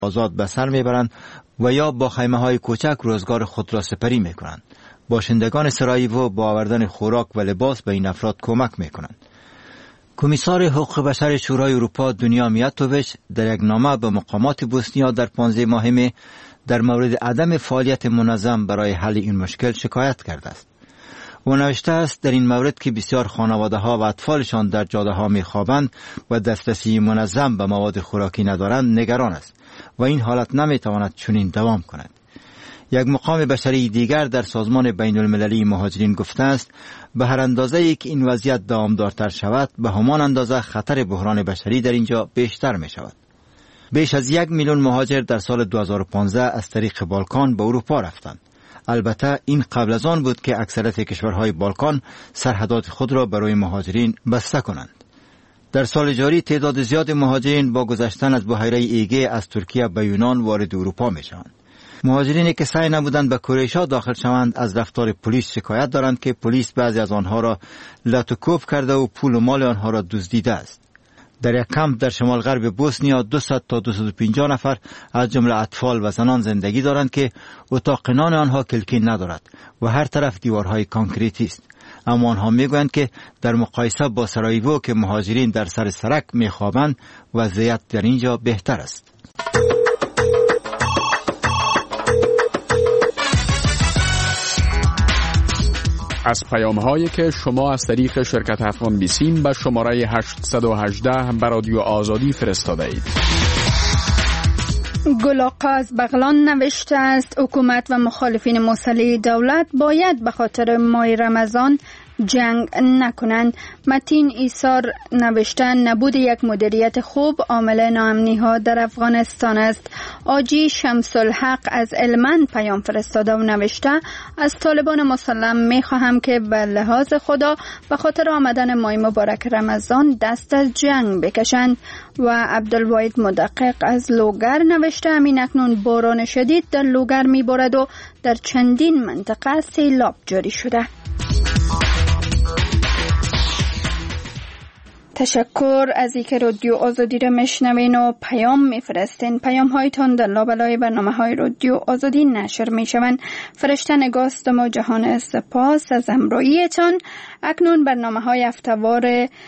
آزاد به سر میبرند و یا با خیمه‌های کوچک روزگار خود را سپری میکنند. باشندگان سراییوو با آوردن خوراک و لباس به این افراد کمک میکنند. کمیسار حقوق بشر شورای اروپا دنیا میاتوویچ در یک نامه به مقامات بوسنیا در 15 ماه می در مورد عدم فعالیت منظم برای حل این مشکل شکایت کرده است. او نوشته است در این مورد که بسیار خانواده ها و اطفالشان در جاده ها می خوابند و دسترسی منظم به مواد خوراکی ندارند نگران است و این حالت نمی تواند چنین دوام کند. یک مقام بشری دیگر در سازمان بین المللی مهاجرین گفته است به هر اندازه‌ای که این وضعیت دوامدارتر شود به همان اندازه خطر بحران بشری در اینجا بیشتر می شود. بیش از 1 میلیون مهاجر در سال 2015 از طریق بالکان به اروپا رفتند. البته این قبل از آن بود که اکثریت کشورهای بالکان سرحدات خود را برای مهاجرین بسته کنند. در سال جاری تعداد زیاد مهاجرین با گذشتن از بحیره ایگه از ترکیه به یونان وارد اروپا می شوند. مهاجرینی که سعی نبودند به کرواتیا داخل شوند از رفتار پلیس شکایت دارند که پلیس بعضی از آنها را لط و کوب کرده و پول و مال آنها را دزدیده است. در یک کمپ در شمال غرب بوسنیا 200 تا 250 نفر از جمله اطفال و زنان زندگی دارند که اتاق نان آنها کلکین ندارد و هر طرف دیوارهای کانکریتی است. اما آنها میگویند که در مقایسه با سراییوو که مهاجرین در سر سرک میخوابند وضعیت در اینجا بهتر است. از پیام‌هایی که شما از طریق شرکت افغان بیسیم به شماره 818 به رادیو آزادی فرستاده اید. گل آقا از بغلان نوشته است حکومت و مخالفین مسلح دولت باید به خاطر ماه رمضان جنگ نکنند. متین ایثار نوشته نبود یک مدیریت خوب عامل ناامنی ها در افغانستان است. آجی شمس الحق از علمند پیام فرستاده و نوشته از طالبان مسلم می خواهم که به لحاظ خدا به خاطر آمدن ماه مبارک رمضان دست از جنگ بکشند. و عبدالواحد مدقق از لوگر نوشته همین اکنون باران شدید در لوگر می بارد و در چندین منطقه سیلاب جاری شده. تشکر از اینکه رادیو آزادی را میشنوین و پیام میفرستین. پیام هایتان در لابلای برنامه های رادیو آزادی نشر میشوند. فرشته نگاستم و جهان سپاس از همراهیتان. اکنون برنامه های هفته‌وار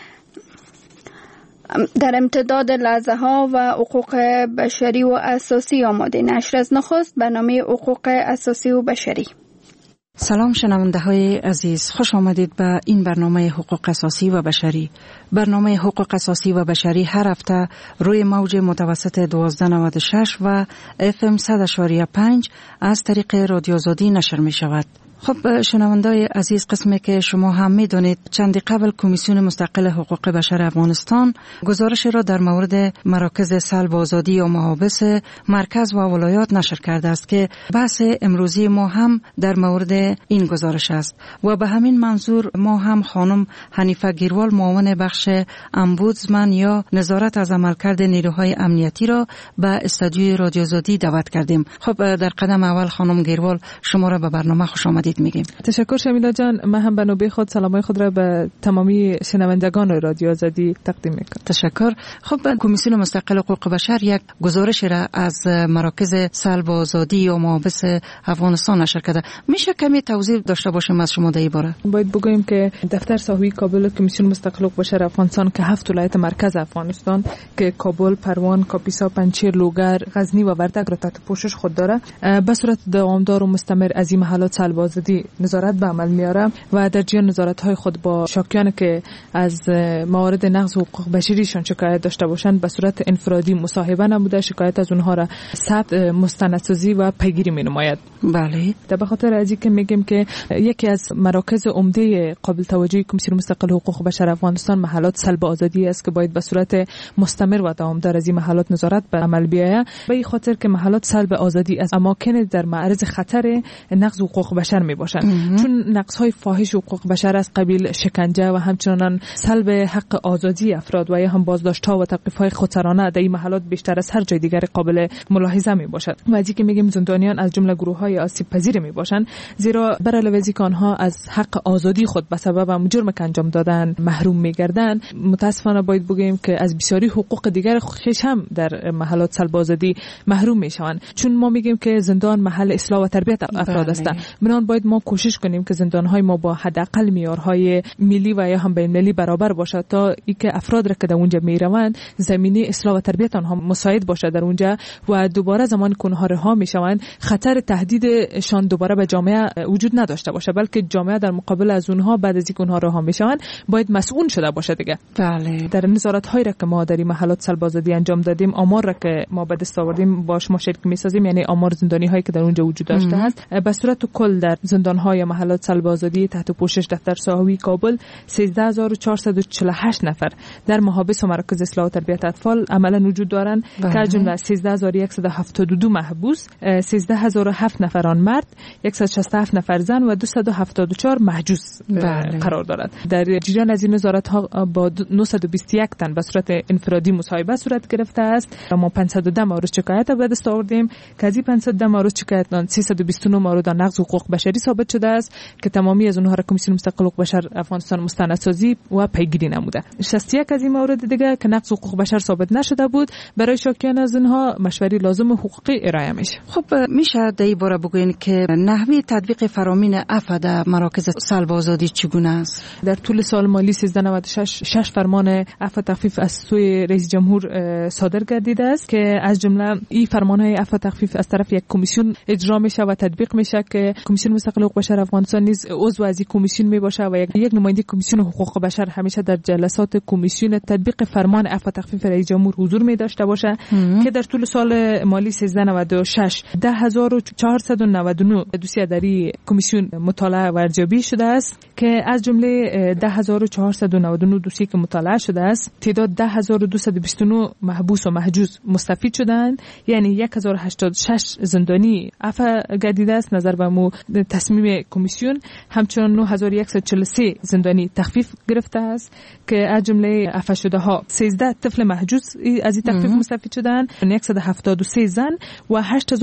در امتداد لحظه ها و حقوق بشری و اساسی آماده نشر. از نخست برنامه حقوق اساسی و بشری. سلام شنونده های عزیز، خوش آمدید به این برنامه حقوق اساسی و بشری. برنامه حقوق اساسی و بشری هر هفته روی موج متوسط 1296 و FM 100.5 از طریق رادیو آزادی نشر می شود. خب شنوندای عزیز، قسمی که شما هم میدونید چندی قبل کمیسیون مستقل حقوق بشر افغانستان گزارش را در مورد مراکز سلب آزادی و محابس مرکز و ولایات نشر کرده است که بحث امروزی ما هم در مورد این گزارش است و به همین منظور ما هم خانم حنیفه گیروال معاون بخش امبودسمن یا نظارت از عملکرد نیروهای امنیتی را به استودیوی رادیو آزادی دعوت کردیم. خب در قدم اول خانم گیروال شما را به برنامه خوش آمدید میگیم. تشکر شمیلا جان. من هم به نوبه خود سلامای خود را به تمامی شنوندگان رادیو آزادی تقدیم میکنم. تشکر. خب کمیسیون مستقل حقوق بشر یک گزارش را از مراکز سلب آزادی و محابس افغانستان نشر کرده. میشه کمی توضیح داشته باشیم از شما در این باره؟ باید بگوییم که دفتر ساحوی کابل کمیسیون مستقل حقوق بشر افغانستان که 7 ولایت مرکز افغانستان که کابل، پروان، کاپیسا، پنجشیر، لوگر، غزنی و وردگ را تحت پوشش خود داره به صورت دوامدار و مستمر از این محلات سلب آزادی نظارت به عمل میاره و در جریان نظارت‌های خود با شاکیانی که از موارد نقض حقوق بشریشان شکایت داشته باشند به صورت انفرادی مصاحبه نموده شکایت از اونها را ثبت، مستندسازی و پیگیری می‌نماید. بله. به خاطر از اینکه میگیم که یکی از مراکز عمده قابل توجه کمیسیون مستقل حقوق بشر افغانستان محلات سلب آزادی است که باید به صورت مستمر و دوامدار از این محلات نظارت به عمل بیاید. به این خاطر که محلات سلب آزادی از اماکن در معرض خطر نقض حقوق بشر می باشند چون نقص های فاحش حقوق بشر از قبیل شکنجه و همچنان سلب حق آزادی افراد و یا هم بازداشت ها و توقیف های خودسرانه در این محلات بیشتر از هر جای دیگر قابل ملاحظه می باشد. و از اینکه میگیم زندانیان از جمله گروه های آسیب پذیر می باشند زیرا بر علاوه از اینکه آنها از حق آزادی خود به سبب جرم که انجام دادن محروم می گردند، متاسفانه باید بگیم که از بسیاری حقوق دیگر خودش هم در محلات سلب آزادی محروم می شوند. چون ما میگیم که زندان محل اصلاح و تربیت افراد است، منان باید ما کوشش کنیم که زندان های ما با حداقل معیارهای ملی و یا هم بین المللی برابر باشد تا اینکه افراد را که در اونجا میروند زمینه اصلاح و تربیت آنها مساعد باشد در اونجا و دوباره زمان که اونها رها میشوند خطر تهدیدشان دوباره به جامعه وجود نداشته باشه، بلکه جامعه در مقابل از اونها بعد از اینکه اونها رها میشوند باید مسئول شده باشه دیگه. بله. در نظارت هایی را که ما در این محلات سلب آزادی انجام دادیم، آمار را که ما به دست آوردیم با شما شریک میسازیم، یعنی آمار زندانی هایی که در اونجا وجود داشته است. به صورت کل در زندان های محلات سلب آزادی تحت پوشش دفتر ساحوی کابل 13448 نفر در محابس و مراکز اصلاح و تربیت اطفال عملا وجود دارند که از جمله 13172 محبوس، 13007 نفر آن مرد، 167 نفر زن و 274 محجوز قرار دارد. در جریان از این نظارت ها با 921 تن به صورت انفرادی مصاحبه صورت گرفته است. ما 510 مورد شکایت به دست آوردیم که از این 510 مورد شکایت 329 مورد نقض حقوق بشری ثابت شده است که تمامی از اونها را کمیسیون مستقل حقوق بشر افغانستان مستندسازی و پیگیری نموده. 61 از این موارد دیگه که نقض حقوق بشر ثابت نشده بود برای شاکیان از اونها مشوره لازم حقوقی ارائه میشه. خب میشه در این باره بگوین که نحوه تطبیق فرامین عفو در مراکز سلب آزادی چگونه است؟ در طول سال مالی 1396 6 فرمان عفو تخفیف از سوی رئیس جمهور صادر گردیده است که از جمله این فرمانهای عفو تخفیف از طرف یک کمیسیون اجرا میشه و تطبیق میشه که کمیسیون مستقل حقوق بشر افغانستان نیز عضو از این کمیسیون میباشه و یک نماینده کمیسیون حقوق بشر همیشه در جلسات کمیسیون تطبیق فرمان عفو تخفیف رئیس جمهور حضور می داشته باشه که در طول سال مالی 1396 10499 دوسیه در این کمیسیون مطالعه و ارزیابی شده است که از جمله 10499 دوسیه که مطالعه شده است تعداد 10229 محبوس و محجوز مستفید شدند، یعنی 1086 زندانی عفو گردیده است نظر به تصمیم کمیسیون. همچنان 9143 زندانی تخفیف گرفته است که از جمله عفو شده ها 13 طفل محجوز از این تخفیف مستفید شدند، 173 زن و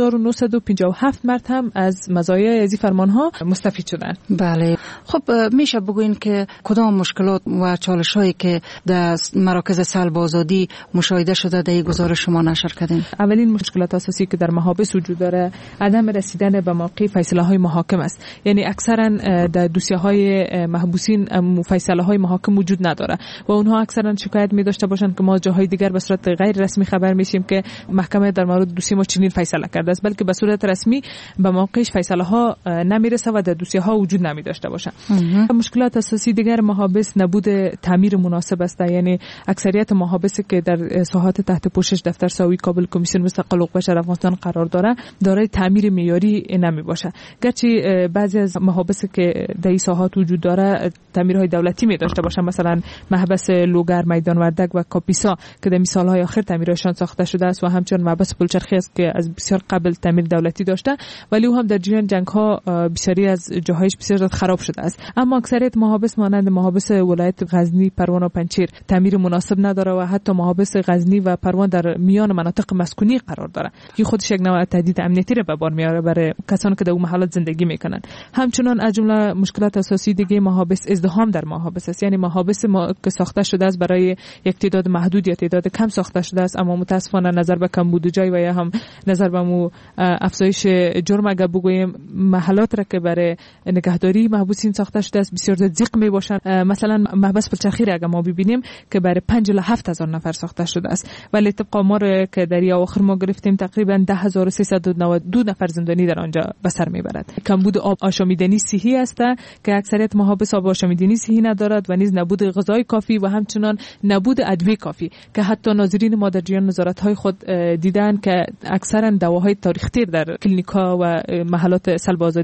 8957 مرد هم از مزایای از این فرمان ها مستفید شدند. بله. خب میشه بگوین که کدام مشکلات و چالش هایی که در مراکز سلب آزادی مشاهده شده در گزارش شما نشر کردین؟ اولین مشکلات اساسی که در محابس وجود داره عدم رسیدن به موقع فیصله های محاکم است. یعنی اکثرا در دوسیه های محبوسین فیصله های محاکم وجود نداره و اونها اکثرا شکایت می داشته باشند که ما جاهای دیگر به صورت غیر رسمی خبر میشیم که محکمه در مورد دوسیه ما چنین فیصله کرده است، بلکه به صورت رسمی به موقعش فیصله ها نمیرسه و در دوسیه ها وجود نمی داشته باشه. مشکلات اساسی دیگر محابس نبود تعمیر مناسب است. یعنی اکثریت محابس که در ساحات تحت پوشش دفتر ساحوی کابل کمیسیون مستقل حقوق بشر افغانستان قرار داره دارای تعمیر معیاری نمی باشه، گرچه بعضی از محابس که در این ساحات وجود داره تعمیرهای دولتی می داشته باشه، مثلا محبس لوگر، میدان وردک و کاپیسا که در مثالهای آخر تعمیرشان ساخته شده است و همچنین محبس پلچرخی است که از بسیار قبل تعمیر دولتی داشته ولی او هم در جریان جنگ ها بسیاری از جاهایش بسیار خراب شده است. اما اکثریت محابس مانند محابس ولایت غزنی، پروان و پنجشیر تعمیر مناسب نداره و حتی محابس غزنی و پروان در میان مناطق مسکونی قرار داره که خودش یک نوع تهدید امنیتی را به بار میاره برای کسانی که در اون محلات زندگی میکنن. همچنین از جمله مشکلات اساسی دیگه محابس ازدحام در محابس است. یعنی محابس که ساخته شده است برای یک تعداد محدود یا تعداد کم ساخته شده است، اما متاسفانه نظر به کمبود جای و یا هم نظر به افزایش جرم اگر بگوییم محلات را که برای نگهداری محبوسین ساخته شده است بسیار ضیق می باشند. مثلا محبس پلچرخی را اگر ما ببینیم که برای 5,700 نفر ساخته شده است ولی طبق آمار که در اواخر ما گرفتیم تقریبا 10,392 نفر زندانی در آنجا به سر میبرد. کمبود آب آشامیدنی صحی است که اکثریت محابس آب آشامیدنی صحی ندارد و نیز نبود غذای کافی و همچنان نبود ادویه کافی که حتی ناظرین ما در جریان نظارت‌های خود دیدن که اکثرا دواهای تاریخ‌تیر در کلینیک‌ها و محلات سلب آزادی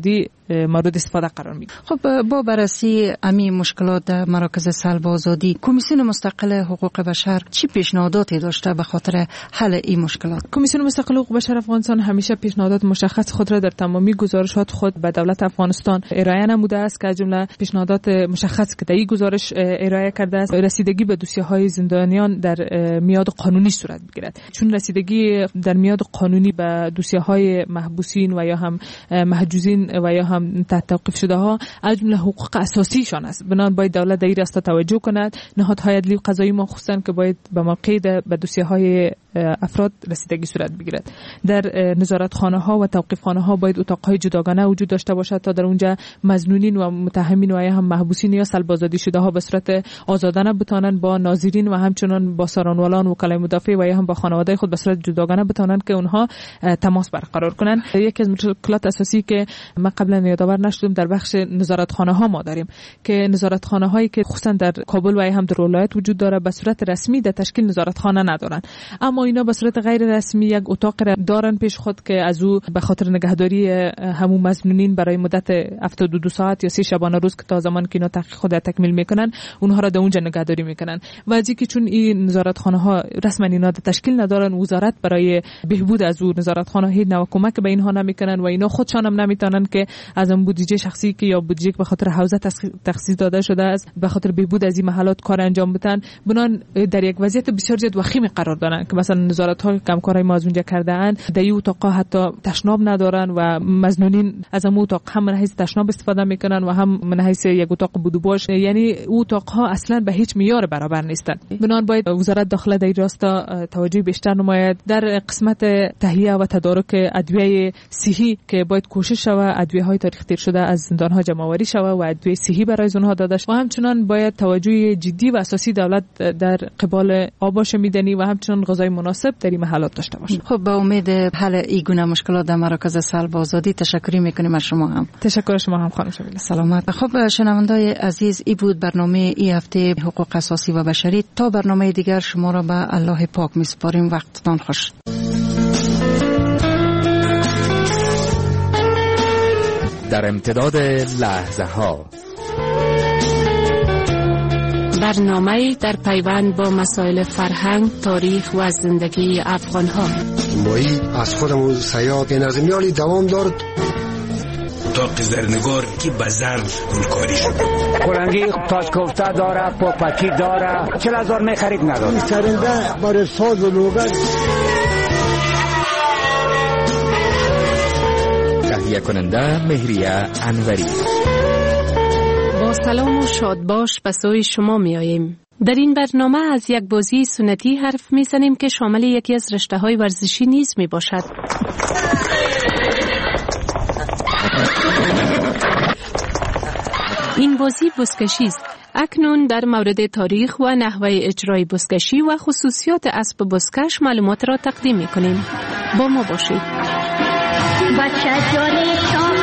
مورد استفاده قرار میگیره. خب با بررسی امی مشکلات در مراکز سلب آزادی، کمیسیون مستقل حقوق بشر چی پیشنهاداتی داشته به خاطر حل این مشکلات؟ کمیسیون مستقل حقوق بشر افغانستان همیشه پیشنهادات مشخص خود را در تمامی گزارشات خود به دولت افغانستان ارائه نموده است که از جمله پیشنهادات مشخص که در این گزارش ارائه کرده است رسیدگی به دوسیه‌های زندانیان در میاد قانونی صورت بگیرد. چون رسیدگی در میاد قانونی به دوسیه‌های محبوسین و یا هم محجوزین و یا هم تحت توقیف شده ها از جمله حقوق اساسیشان است. بنابراین باید دولت در این راستا توجه کند. نهادهای عدلی و قضایی ما خصوصا که باید به موقع به دوسیه‌های افراد رسیدگی صورت بگیرد. در نظارتخانه ها و توقیف خانه ها باید اتاقهای جداگانه وجود داشته باشد تا در اونجا مظنونین و متهمین و یا هم محبوسین یا سلب آزادی شده ها به صورت آزادانه بتوانند با ناظرین و همچنان با سارانوالان وکلای مدافع و یا هم با خانواده خود به صورت جداگانه بتوانند که اونها تماس برقرار کنند. یکی از مشکلات اساسی که ما قبلا یادآور نشدم در بخش نظارتخانه ها ما داریم که نظارتخانه هایی که خصوصا در کابل و یا هم در ولایت وجود داره به صورت رسمی در تشکیل نظارتخانه ندارند، اما اینا به صورت غیر رسمی یک اتاق دارن پیش خود که از او به خاطر نگهداری همون مظنونین برای مدت 72 ساعت یا 3 شبانه روز که تا زمان که اینا تحقیق خود تکمیل میکنن اونها را در اونجا نگهداری میکنن و از اینکه چون این نظارتخانه ها رسما اینا تشکیل ندارن، وزارت برای بهبود از او نظارتخانه هیچ نوع کمک به اینها نمیکنن و اینا خودشان هم نمیتونن که از اون بودجه شخصی که یا بودجه به خاطر حوزه تخصیص داده شده است به خاطر بهبود از این محلات کار انجام بدن. بنان در یک وضعیت بسیار زیاد وخیم قرار دارن که مثلا نظارت های کمکارای ما از اونجا کرده اند در این اتاق حتی تشناب ندارن و مظنونین از اون اتاق هم من حیث تشناب استفاده میکنن و هم من حیث یک اتاق بودوباش، یعنی اتاق ها اصلا به هیچ معیار برابر نیستند. بنان باید وزارت داخله در این راستا توجه بیشتر نماید در قسمت تهیه و تدارک ادویه صحی که باید کوشش شود ادویه های تاریخ تیر شده از زندان ها جمع آوری شود و ادویه صحی برای اونها داده شود و همچنان باید توجه جدی و اساسی دولت در قبال آباش میدنی و همچنان غذای مناسب در این محلات داشته باشه. خب با امید حل این گونه مشکلات در مراکز سلب آزادی تشکری میکنیم از شما هم. تشکر شما هم خانم شبیله. سلامت. خب شنوندای عزیز، این بود برنامه این هفته حقوق اساسی و بشری. تا برنامه دیگر شما را به الله پاک میسپاریم. وقتتان خوش. در امتداد لحظه ها برنامه در پیوند با مسائل فرهنگ، تاریخ و زندگی افغان ها. مایی از خودمون سیاد نظمیالی دوام دارد. اتاق زرنگار که بزن گلکاری شد. کلنگی تاج کوفته داره، پاپکی داره، 40,000 میخرید نداره. سرنده برای ساز و لوگن. تهیه کننده مهریه انوری. با سلام و شادباش به سوی شما می آییم. در این برنامه از یک بازی سنتی حرف می زنیم که شامل یکی از رشته های ورزشی نیز می باشد. این بازی بزکشی است. اکنون در مورد تاریخ و نحوه اجرای بزکشی و خصوصیات اسب بزکش معلومات را تقدیم می کنیم. با ما باشید. بچه جان